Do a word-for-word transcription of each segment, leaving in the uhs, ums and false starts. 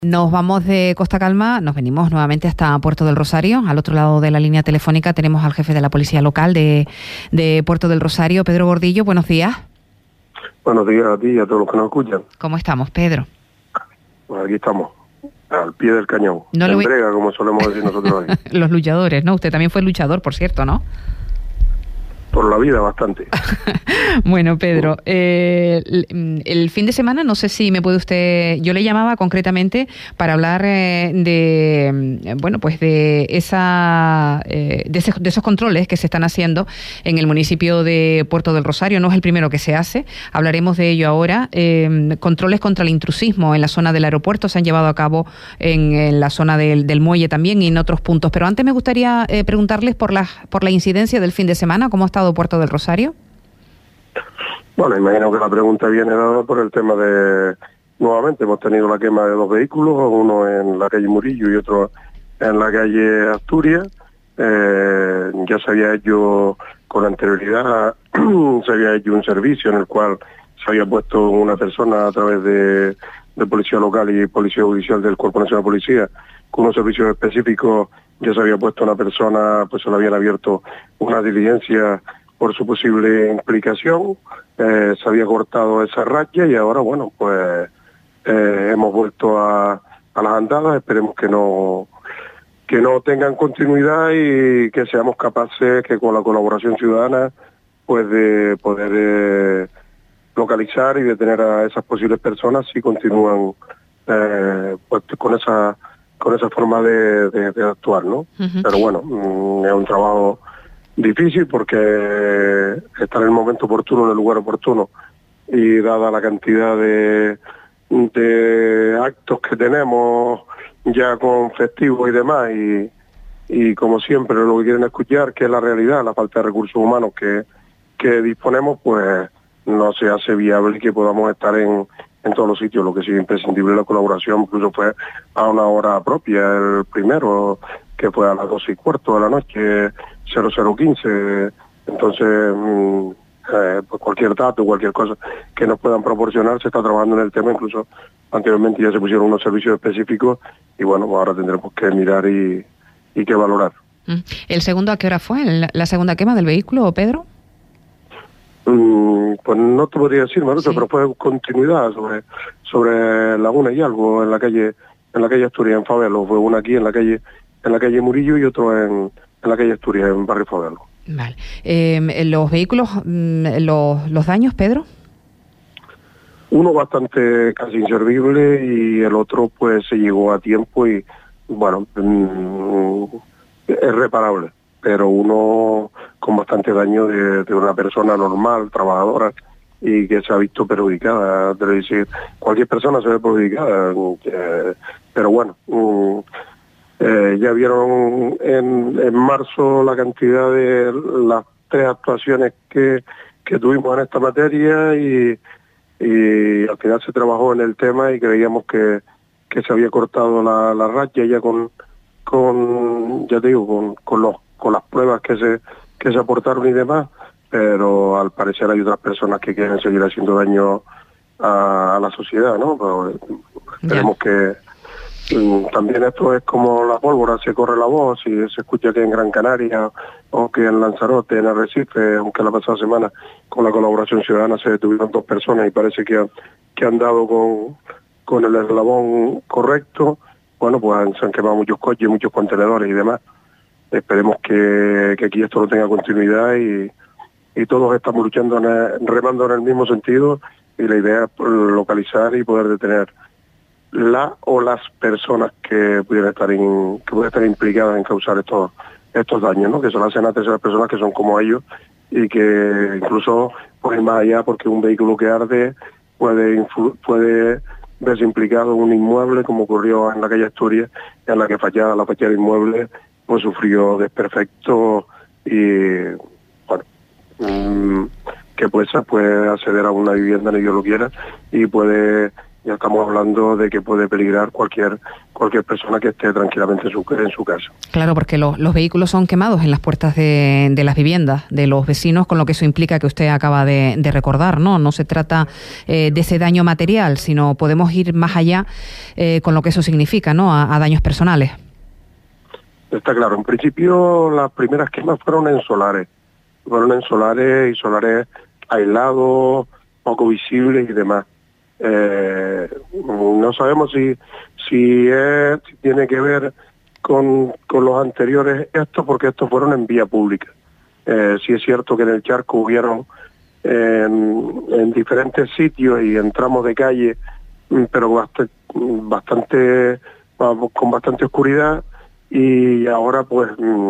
Nos vamos de Costa Calma, nos venimos nuevamente hasta Puerto del Rosario. Al otro lado de la línea telefónica tenemos al jefe de la Policía Local de, de Puerto del Rosario, Pedro Gordillo. Buenos días. Buenos días a ti y a todos los que nos escuchan. ¿Cómo estamos, Pedro? Pues aquí estamos, al pie del cañón. No en lo... brega, como solemos decir nosotros ahí. Los luchadores, ¿no? Usted también fue luchador, por cierto, ¿no? Por la vida, bastante. Bueno, Pedro, eh, el, el fin de semana, no sé si me puede usted... Yo le llamaba concretamente para hablar eh, de, bueno, pues de esa eh, de, ese, de esos controles que se están haciendo en el municipio de Puerto del Rosario. No es el primero que se hace, hablaremos de ello ahora. Eh, controles contra el intrusismo en la zona del aeropuerto se han llevado a cabo en, en la zona del, del muelle también y en otros puntos. Pero antes me gustaría eh, preguntarles por la, por la incidencia del fin de semana, ¿cómo ha estado Puerto del Rosario? Bueno, imagino que la pregunta viene dada por el tema de, nuevamente hemos tenido la quema de dos vehículos, uno en la calle Murillo y otro en la calle Asturias. Eh, ya se había hecho con anterioridad, se había hecho un servicio en el cual se había puesto una persona a través de, de Policía Local y Policía Judicial del Cuerpo Nacional de Policía, con unos servicios específicos. Ya se había puesto una persona, pues se le habían abierto una diligencia por su posible implicación, eh, se había cortado esa racha y ahora, bueno, pues eh, hemos vuelto a, a las andadas. Esperemos que no que no tengan continuidad y que seamos capaces, que con la colaboración ciudadana, pues de poder eh, localizar y detener a esas posibles personas si continúan eh, pues con esa con esa forma de, de, de actuar, ¿no? Uh-huh. Pero bueno, mm, es un trabajo difícil porque está en el momento oportuno, en el lugar oportuno, y dada la cantidad de, de actos que tenemos ya con festivos y demás, y, y como siempre lo que quieren escuchar, que es la realidad, la falta de recursos humanos que, que disponemos, pues no se hace viable que podamos estar en en todos los sitios. Lo que sí es imprescindible la colaboración, incluso fue a una hora propia, el primero, que fue a las doce y cuarto de la noche, cero cero quince, entonces mmm, eh, pues cualquier dato, cualquier cosa que nos puedan proporcionar, se está trabajando en el tema. Incluso anteriormente ya se pusieron unos servicios específicos y bueno, pues ahora tendremos que mirar y, y que valorar. ¿El segundo a qué hora fue? ¿La segunda quema del vehículo, Pedro? Mm, pues no te podría decir, Maruto, sí. Pero fue continuidad sobre sobre la una y algo en la calle en la calle Asturias, en Fabelo. Fue una aquí en la calle en la calle Murillo y otro en, en la calle Asturias, en Barrio Fabelo. Vale. Eh, ¿Los vehículos, los, los daños, Pedro? Uno bastante casi inservible y el otro pues se llegó a tiempo y bueno, mm, es reparable. Pero uno con bastante daño de, de una persona normal, trabajadora, y que se ha visto perjudicada. Es decir, cualquier persona se ve perjudicada, eh, pero bueno, mm, eh, ya vieron en, en marzo la cantidad de las tres actuaciones que, que tuvimos en esta materia y, y al final se trabajó en el tema y creíamos que, que se había cortado la, la racha ya con, con ya te digo, con, con los con las pruebas que se que se aportaron y demás, pero al parecer hay otras personas que quieren seguir haciendo daño a, a la sociedad, ¿no? Pero esperemos yeah. que um, también esto es como la pólvora, se corre la voz y se escucha que en Gran Canaria o que en Lanzarote, en Arrecife, aunque la pasada semana con la colaboración ciudadana se detuvieron dos personas y parece que, que han dado con, con el eslabón correcto. Bueno, pues se han quemado muchos coches, muchos contenedores y demás. Esperemos que, que aquí esto no tenga continuidad y, y todos estamos luchando, en el, remando en el mismo sentido, y la idea es localizar y poder detener la o las personas que pudieran estar in, que pudieran estar implicadas en causar estos estos daños, ¿no? Que se lo hacen a terceras personas que son como ellos y que incluso pueden ir más allá, porque un vehículo que arde puede influ, puede verse implicado en un inmueble, como ocurrió en la calle Asturias, en la que fachada, la fachada del inmueble pues sufrió desperfecto y bueno, mmm, que pues puede acceder a una vivienda ni Dios lo quiera y puede ya estamos hablando de que puede peligrar cualquier cualquier persona que esté tranquilamente en su, en su casa. Claro, porque lo, los vehículos son quemados en las puertas de, de las viviendas de los vecinos, con lo que eso implica que usted acaba de, de recordar, ¿no? No se trata eh, de ese daño material, sino podemos ir más allá eh, con lo que eso significa, ¿no? A, a daños personales. Está claro, en principio las primeras quemas fueron en solares, fueron en solares y solares aislados, poco visibles y demás. Eh, no sabemos si si, es, si tiene que ver con, con los anteriores estos, porque estos fueron en vía pública. Eh, sí es cierto que en el Charco hubieron eh, en, en diferentes sitios y en tramos de calle, pero bastante, bastante con bastante oscuridad, y ahora pues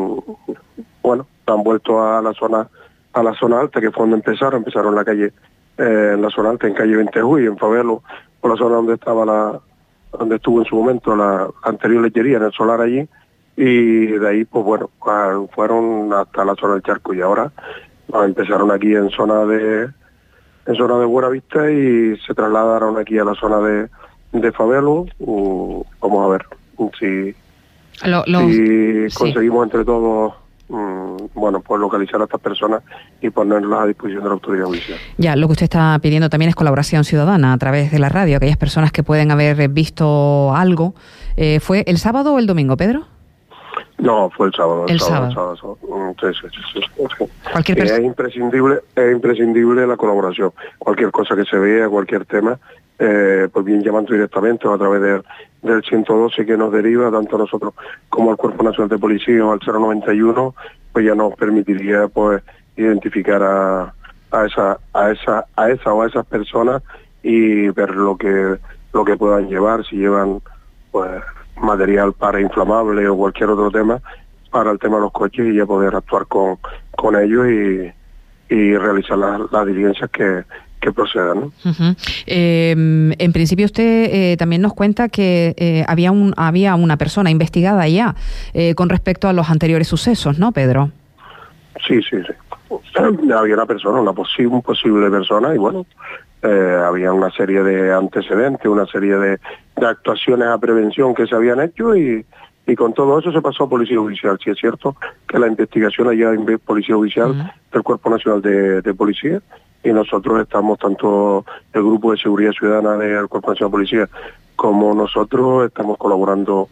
bueno, han vuelto a la zona a la zona alta, que fue donde empezaron, empezaron en la calle Eh, en la zona alta, en calle veinte de julio, en Fabelo, por la zona donde estaba la, donde estuvo en su momento la anterior lechería, en el solar allí, y de ahí, pues bueno, fueron hasta la zona del Charco, y ahora bueno, empezaron aquí en zona de en zona de Buenavista y se trasladaron aquí a la zona de, de Fabelo. Uh, vamos a ver si, lo, lo, si sí. conseguimos entre todos bueno, pues localizar a estas personas y ponerlas a disposición de la autoridad judicial. Ya, lo que usted está pidiendo también es colaboración ciudadana a través de la radio, aquellas personas que pueden haber visto algo. Eh, ¿Fue el sábado o el domingo, Pedro? No, fue el sábado. El, el sábado. sábado. sábado, sábado. Sí, sí, sí, sí, sí. Cualquier es imprescindible, es imprescindible la colaboración. Cualquier cosa que se vea, cualquier tema, eh, pues bien llamando directamente o a través de, del ciento doce que nos deriva, tanto a nosotros como al Cuerpo Nacional de Policía o al cero noventa y uno, pues ya nos permitiría pues identificar a, a esa, a esa, a esa o a esas personas y ver lo que lo que puedan llevar, si llevan pues material para inflamable o cualquier otro tema para el tema de los coches, y ya poder actuar con, con ellos y, y realizar las, las diligencias que, que procedan, ¿no? Uh-huh. Eh, en principio usted eh, también nos cuenta que eh, había un había una persona investigada ya eh, con respecto a los anteriores sucesos, ¿no, Pedro? Sí, sí, sí. Había una persona, una posi- un posible persona, y bueno, eh, había una serie de antecedentes, una serie de, de actuaciones a prevención que se habían hecho, y, y con todo eso se pasó a Policía Judicial. Sí es cierto que la investigación allá en Policía Judicial uh-huh. del Cuerpo Nacional de, de Policía, y nosotros estamos, tanto el Grupo de Seguridad Ciudadana del Cuerpo Nacional de Policía como nosotros, estamos colaborando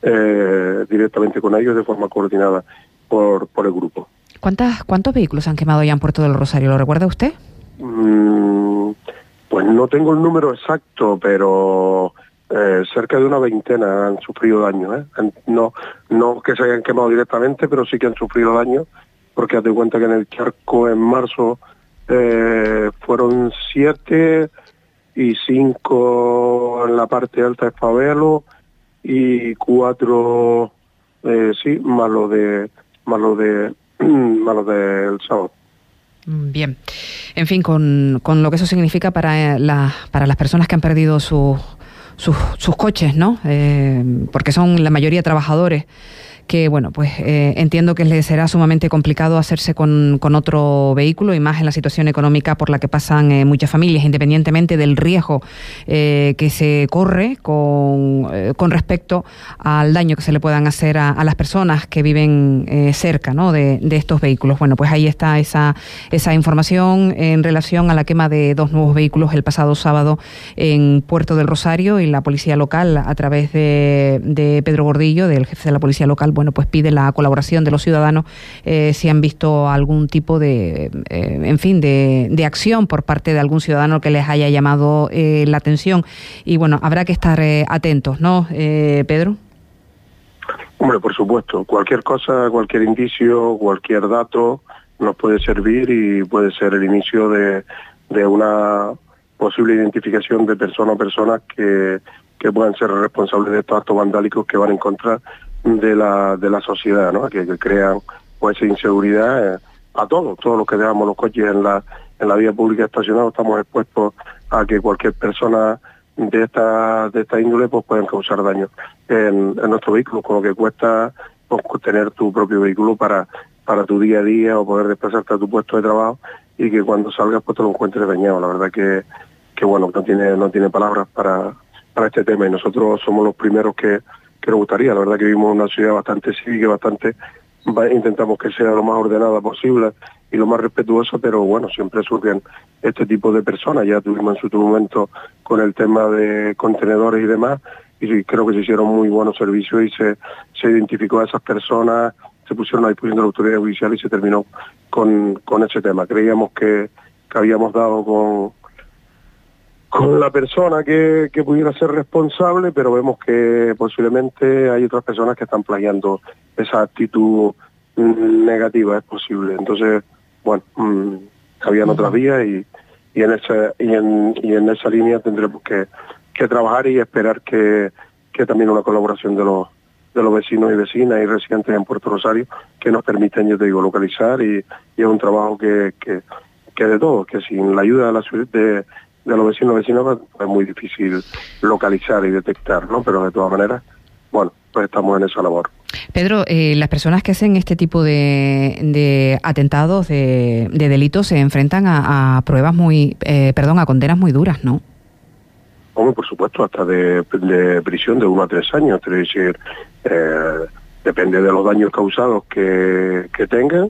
eh, directamente con ellos de forma coordinada por, por el grupo. ¿Cuántas, ¿Cuántos vehículos han quemado ya en Puerto del Rosario? ¿Lo recuerda usted? Mm, pues no tengo el número exacto, pero eh, cerca de una veintena han sufrido daño. ¿eh? No, no que se hayan quemado directamente, pero sí que han sufrido daño, porque hazte cuenta que en el Charco en marzo eh, fueron siete y cinco en la parte alta de Fabelo y cuatro, eh, sí, más lo de, más lo de más lo del sábado. Bien, en fin, con, con lo que eso significa para, la, para las personas que han perdido sus, sus, sus coches, ¿no? Eh, porque son la mayoría trabajadores que, bueno, pues eh, entiendo que les será sumamente complicado hacerse con, con otro vehículo, y más en la situación económica por la que pasan eh, muchas familias, independientemente del riesgo eh, que se corre con, eh, con respecto al daño que se le puedan hacer a, a las personas que viven eh, cerca, ¿no? de, de estos vehículos. Bueno, pues ahí está esa, esa información en relación a la quema de dos nuevos vehículos el pasado sábado en Puerto del Rosario, y la policía local, a través de, de Pedro Gordillo, del jefe de la policía local, bueno, pues pide la colaboración de los ciudadanos eh, si han visto algún tipo de, eh, en fin, de, de acción por parte de algún ciudadano que les haya llamado eh, la atención. Y bueno, habrá que estar eh, atentos, ¿no, eh, Pedro? Hombre, por supuesto, cualquier cosa, cualquier indicio, cualquier dato nos puede servir y puede ser el inicio de, de una posible identificación de persona o personas que, que puedan ser responsables de estos actos vandálicos que van en contra de la de la sociedad, ¿no? Que, que crean pues esa inseguridad eh, a todos, todos los que dejamos los coches en la en la vía pública estacionados, estamos expuestos a que cualquier persona de esta de esta índole pues puedan causar daño en, en nuestro vehículo, con lo que cuesta pues, tener tu propio vehículo para para tu día a día o poder desplazarte a tu puesto de trabajo, y que cuando salgas pues te lo encuentres dañado. La verdad que que bueno, no tiene no tiene palabras para, para este tema, y nosotros somos los primeros que, que nos gustaría. La verdad que vivimos en una ciudad bastante cívica, bastante intentamos que sea lo más ordenada posible y lo más respetuosa, pero bueno, siempre surgen este tipo de personas. Ya tuvimos en su momento con el tema de contenedores y demás, y creo que se hicieron muy buenos servicios y se, se identificó a esas personas, se pusieron a disposición de la autoridad judicial y se terminó con, con ese tema. Creíamos que, que habíamos dado con, con la persona que, que pudiera ser responsable, pero vemos que posiblemente hay otras personas que están plagiando esa actitud mm, negativa, es posible. Entonces, bueno, mmm, habían otras vías y, y, en esa, y, en, y en esa línea tendremos que, que trabajar y esperar que, que también una colaboración de los de los vecinos y vecinas y residentes en Puerto Rosario que nos permitan, yo te digo, localizar, y, y es un trabajo que, que, que de todos, que sin la ayuda de la ciudad de, de los vecinos y vecinas es muy difícil localizar y detectar, ¿no? Pero de todas maneras, bueno, pues estamos en esa labor. Pedro, eh, las personas que hacen este tipo de, de atentados, de, de delitos, se enfrentan a, a pruebas muy, eh, perdón, a condenas muy duras, ¿no? Hombre, por supuesto, hasta de, de prisión de uno a tres años, es decir, eh, depende de los daños causados que, que tengan,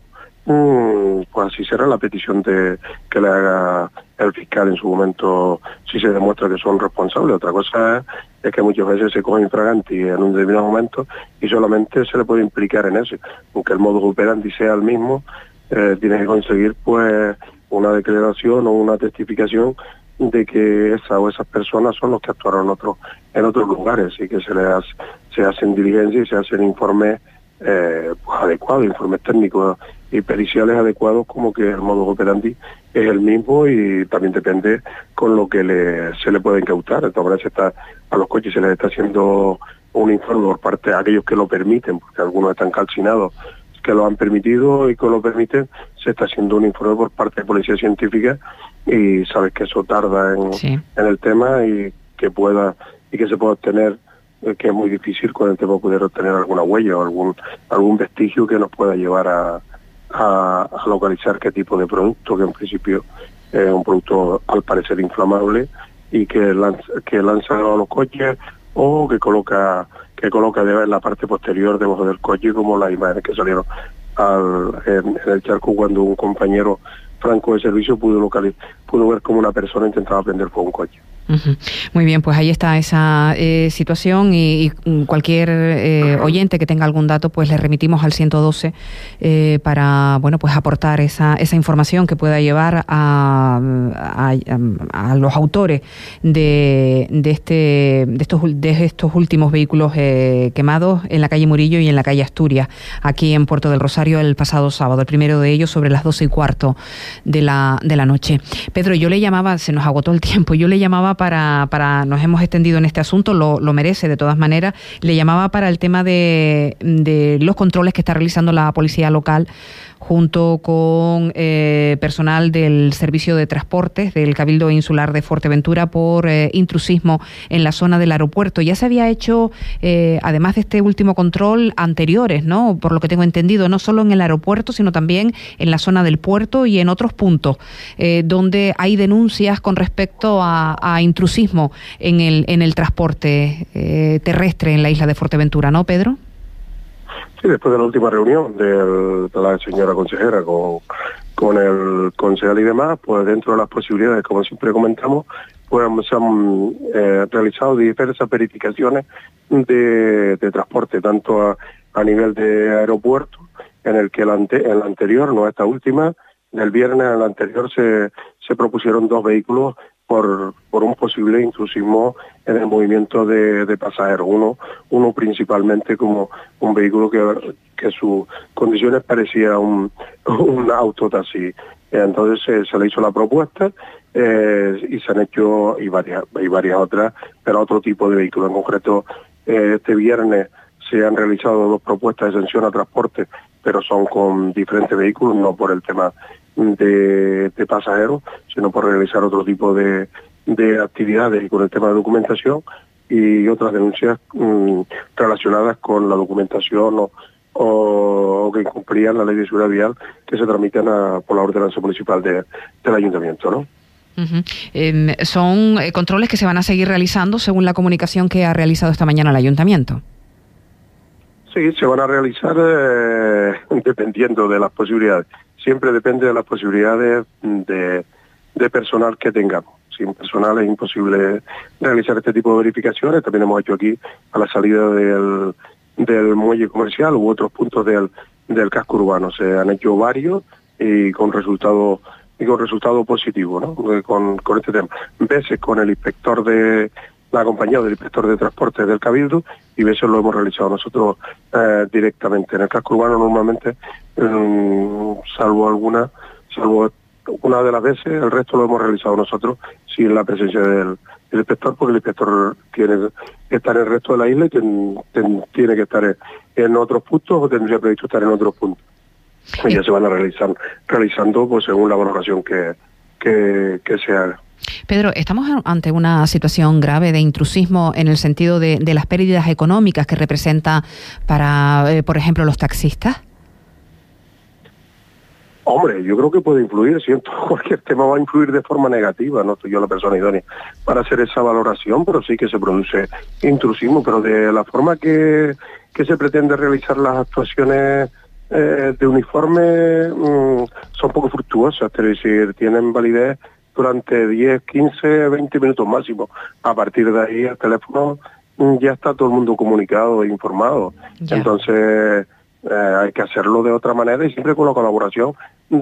mmm, pues así será la petición de que le haga el fiscal en su momento, si se demuestra que son responsables. Otra cosa es, es que muchas veces se coge infraganti en un determinado momento y solamente se le puede implicar en eso, aunque el modus operandi sea el mismo, eh, tiene que conseguir pues una declaración o una testificación de que esa o esas personas son los que actuaron en otros en otros lugares, y que se les hace, se hacen diligencias y se hacen informes eh, pues adecuados, informes técnicos y periciales adecuados, como que el modus operandi es el mismo, y también depende con lo que le, se le puede incautar. De todas maneras, se está, a los coches se les está haciendo un informe por parte de aquellos que lo permiten, porque algunos están calcinados que lo han permitido y que lo permiten, se está haciendo un informe por parte de Policía Científica, y sabes que eso tarda en, sí. en el tema, y que pueda y que se pueda obtener, eh, que es muy difícil con el tema poder obtener alguna huella o algún algún vestigio que nos pueda llevar a, a, a localizar qué tipo de producto, que en principio es un producto al parecer inflamable y que lanza, que lanza a los coches, o que coloca que coloca en la parte posterior debajo del coche, como las imágenes que salieron al, en, en el charco cuando un compañero franco de servicio pudo localizar, pudo ver cómo una persona intentaba prender fuego un coche. Uh-huh. Muy bien, pues ahí está esa eh, situación, y, y cualquier eh, oyente que tenga algún dato, pues le remitimos al ciento doce eh, para, bueno, pues aportar esa esa información que pueda llevar a, a, a los autores de, de este de estos de estos últimos vehículos eh, quemados en la calle Murillo y en la calle Asturias, aquí en Puerto del Rosario, el pasado sábado, el primero de ellos sobre las doce y cuarto de la de la noche. Pedro, yo le llamaba, se nos agotó el tiempo, yo le llamaba para, para nos hemos extendido en este asunto, lo, lo merece de todas maneras, le llamaba para el tema de, de los controles que está realizando la policía local junto con eh, personal del Servicio de Transportes del Cabildo Insular de Fuerteventura por eh, intrusismo en la zona del aeropuerto. Ya se había hecho, eh, además de este último control, anteriores, ¿no? Por lo que tengo entendido, no solo en el aeropuerto, sino también en la zona del puerto y en otros puntos eh, donde hay denuncias con respecto a, a intrusismo en el, en el transporte eh, terrestre en la isla de Fuerteventura, ¿no, Pedro? Sí, después de la última reunión del, de la señora consejera con, con el concejal y demás, pues dentro de las posibilidades, como siempre comentamos, pues se han eh, realizado diversas verificaciones de, de transporte, tanto a, a nivel de aeropuerto, en el que el, ante, el anterior, no esta última, del viernes al anterior se, se propusieron dos vehículos por, por un posible intrusismo en el movimiento de, de pasajeros. Uno, uno principalmente como un vehículo que, que sus condiciones parecía un, un autotaxi. Entonces eh, se le hizo la propuesta eh, y se han hecho y varias, y varias otras, pero otro tipo de vehículo. En concreto, eh, este viernes se han realizado dos propuestas de sanción a transporte, pero son con diferentes vehículos, no por el tema de, de pasajeros, sino por realizar otro tipo de, de actividades y con el tema de documentación, y otras denuncias mmm, relacionadas con la documentación o, o, o que incumplían la ley de seguridad vial que se tramitan a, por la ordenanza municipal de, del ayuntamiento, ¿no? Uh-huh. Eh, ¿Son eh, controles que se van a seguir realizando según la comunicación que ha realizado esta mañana el Ayuntamiento? Sí, se van a realizar eh, dependiendo de las posibilidades. Siempre depende de las posibilidades de, de personal que tengamos. Sin personal es imposible realizar este tipo de verificaciones. También hemos hecho aquí a la salida del, del muelle comercial u otros puntos del, del casco urbano. Se han hecho varios y con resultados y con resultado positivo, ¿no? Con, con este tema. Veces con el inspector de acompañado del inspector de transporte del Cabildo y veces lo hemos realizado nosotros eh, directamente. En el casco urbano normalmente, eh, salvo alguna, salvo una de las veces, el resto lo hemos realizado nosotros sin la presencia del, del inspector, porque el inspector tiene que estar en el resto de la isla y ten, ten, tiene que estar en, en otros puntos o tendría previsto estar en otros puntos. Y ya se van a realizar realizando pues según la valoración que, que, que se haga. Pedro, ¿estamos ante una situación grave de intrusismo en el sentido de, de las pérdidas económicas que representa para, eh, por ejemplo, los taxistas? Hombre, yo creo que puede influir, siento cualquier tema va a influir de forma negativa, no soy yo la persona idónea para hacer esa valoración, pero sí que se produce intrusismo, pero de la forma que, que se pretende realizar las actuaciones eh, de uniforme mmm, son poco fructuosas, es decir, tienen validez durante diez, quince, veinte minutos máximo. A partir de ahí el teléfono mmm, ya está todo el mundo comunicado e informado, ya. Entonces Eh, hay que hacerlo de otra manera y siempre con la colaboración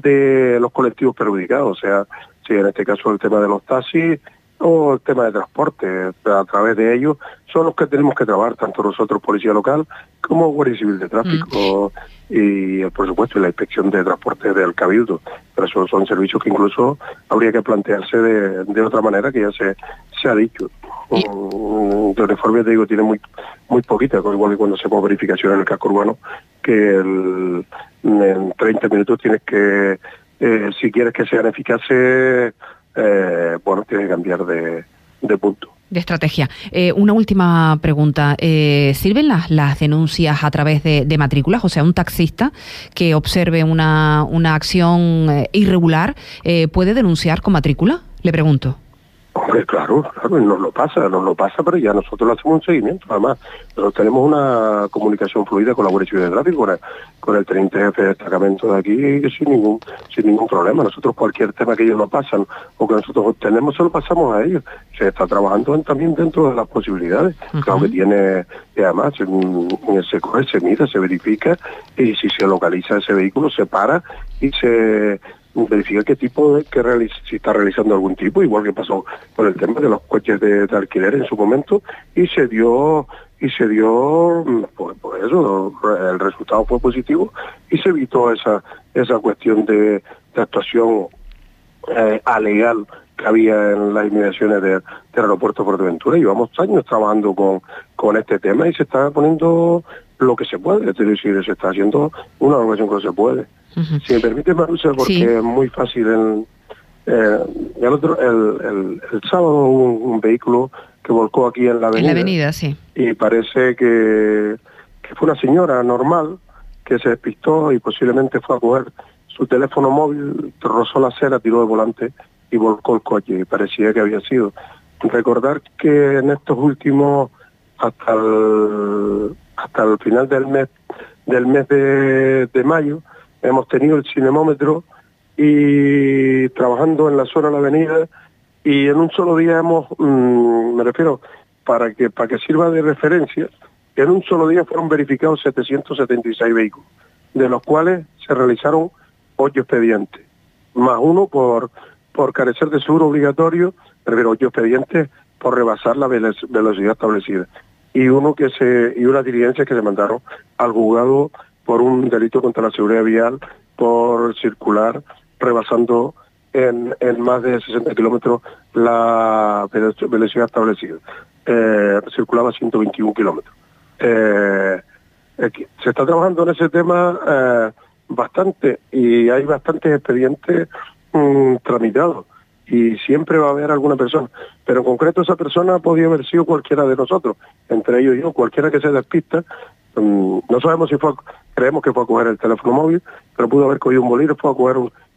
de los colectivos perjudicados, o sea, si en este caso el tema de los taxis o el tema de transporte, a través de ellos son los que tenemos que trabajar, tanto nosotros, Policía Local, como Guardia Civil de Tráfico mm. y, por supuesto, la Inspección de Transporte del Cabildo. Pero esos son servicios que incluso habría que plantearse de, de otra manera, que ya se, se ha dicho. Y... De uniforme, te digo, tiene muy muy poquita, igual que cuando hacemos verificación en el casco urbano, que el, en treinta minutos tienes que, eh, si quieres que sean eficaces, eh, bueno, tienes que cambiar de, de punto. De estrategia. Eh, una última pregunta. Eh, ¿Sirven las, las denuncias a través de, de matrículas? O sea, un taxista que observe una, una acción eh, irregular, eh, ¿puede denunciar con matrícula? Le pregunto. Hombre, claro, claro, nos lo pasa, nos lo pasa, pero ya nosotros le hacemos un seguimiento. Además, nosotros tenemos una comunicación fluida con la Guardia Civil de Tráfico, con el, con el teniente jefe de destacamento de aquí, sin ningún sin ningún problema. Nosotros cualquier tema que ellos nos pasan o que nosotros obtenemos, se lo pasamos a ellos. Se está trabajando en, también dentro de las posibilidades. Uh-huh. Claro que tiene, y además, se coge, se mira, se verifica, y si se localiza ese vehículo, se para y se... verifica qué tipo de, que realiza, si está realizando algún tipo, igual que pasó con el tema de los coches de, de alquiler en su momento, y se dio, y se dio, pues, pues eso, el resultado fue positivo, y se evitó esa, esa cuestión de, de actuación eh, alegal que había en las inmediaciones de, del aeropuerto de Fuerteventura. Llevamos años trabajando con, con este tema y se está poniendo lo que se puede, es decir, se está haciendo una organización que se puede. Uh-huh. Si me permite, Marusa, porque sí. Es muy fácil. El, eh, el, otro, el, el, el sábado hubo un, un vehículo que volcó aquí en la avenida. En la avenida, sí. Y parece que, que fue una señora normal que se despistó y posiblemente fue a coger su teléfono móvil, rozó la acera, tiró el volante y volcó el coche. Y parecía que había sido. Recordar que en estos últimos, hasta el, hasta el final del mes, del mes de, de mayo, hemos tenido el cinemómetro y trabajando en la zona de la avenida y en un solo día hemos, mmm, me refiero, para que para que sirva de referencia, en un solo día fueron verificados setecientos setenta y seis vehículos, de los cuales se realizaron ocho expedientes, más uno por por carecer de seguro obligatorio, me refiero, ocho expedientes por rebasar la velocidad establecida, y uno que se y unas diligencias que se mandaron al juzgado por un delito contra la seguridad vial, por circular rebasando en, en más de sesenta kilómetros la velocidad establecida. Eh, circulaba a ciento veintiún kilómetros. Eh, se está trabajando en ese tema eh, bastante y hay bastantes expedientes mmm, tramitados y siempre va a haber alguna persona, pero en concreto esa persona podía haber sido cualquiera de nosotros, entre ellos yo, cualquiera que se despista. No sabemos si fue, creemos que fue a coger el teléfono móvil, pero pudo haber cogido un bolígrafo, fue a coger un,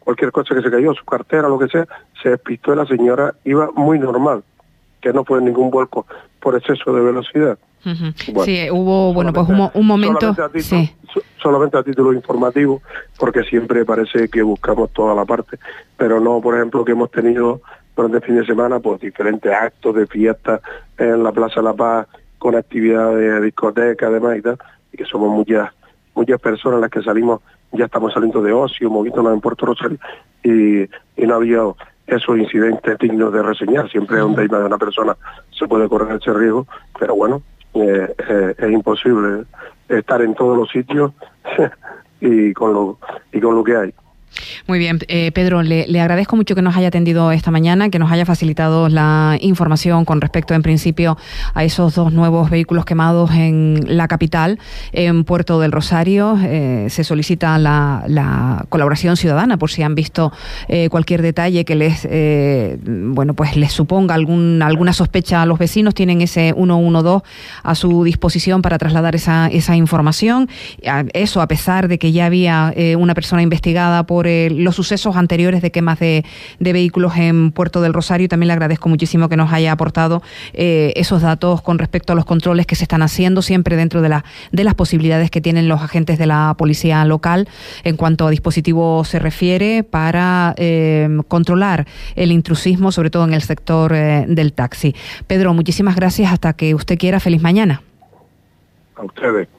cualquier cosa que se cayó, su cartera, lo que sea, se despistó y la señora iba muy normal, que no fue ningún vuelco por exceso de velocidad. Uh-huh. Bueno, sí, hubo, bueno, pues un, un momento... Solamente a, título, sí. solamente a título informativo, porque siempre parece que buscamos toda la parte, pero no, por ejemplo, que hemos tenido durante el fin de semana, pues diferentes actos de fiesta en la Plaza de la Paz, con actividades de discoteca, además y tal, y que somos muchas muchas personas las que salimos, ya estamos saliendo de ocio, moviéndonos en Puerto Rosario, y, y no ha habido esos incidentes dignos de reseñar. Siempre donde hay más de una persona se puede correr ese riesgo, pero bueno, eh, eh, es imposible estar en todos los sitios y con lo y con lo que hay. Muy bien, eh, Pedro, le, le agradezco mucho que nos haya atendido esta mañana, que nos haya facilitado la información con respecto, en principio, a esos dos nuevos vehículos quemados en la capital, en Puerto del Rosario. Eh, se solicita la, la colaboración ciudadana por si han visto eh, cualquier detalle que les, eh, bueno, pues les suponga algún, alguna sospecha a los vecinos. Tienen ese uno uno dos a su disposición para trasladar esa, esa información. Eso, a pesar de que ya había eh, una persona investigada por eh, los sucesos anteriores de quemas de, de vehículos en Puerto del Rosario. También le agradezco muchísimo que nos haya aportado eh, esos datos con respecto a los controles que se están haciendo, siempre dentro de, la, de las posibilidades que tienen los agentes de la policía local en cuanto a dispositivos se refiere, para eh, controlar el intrusismo, sobre todo en el sector eh, del taxi. Pedro, muchísimas gracias. Hasta que usted quiera. Feliz mañana. A ustedes.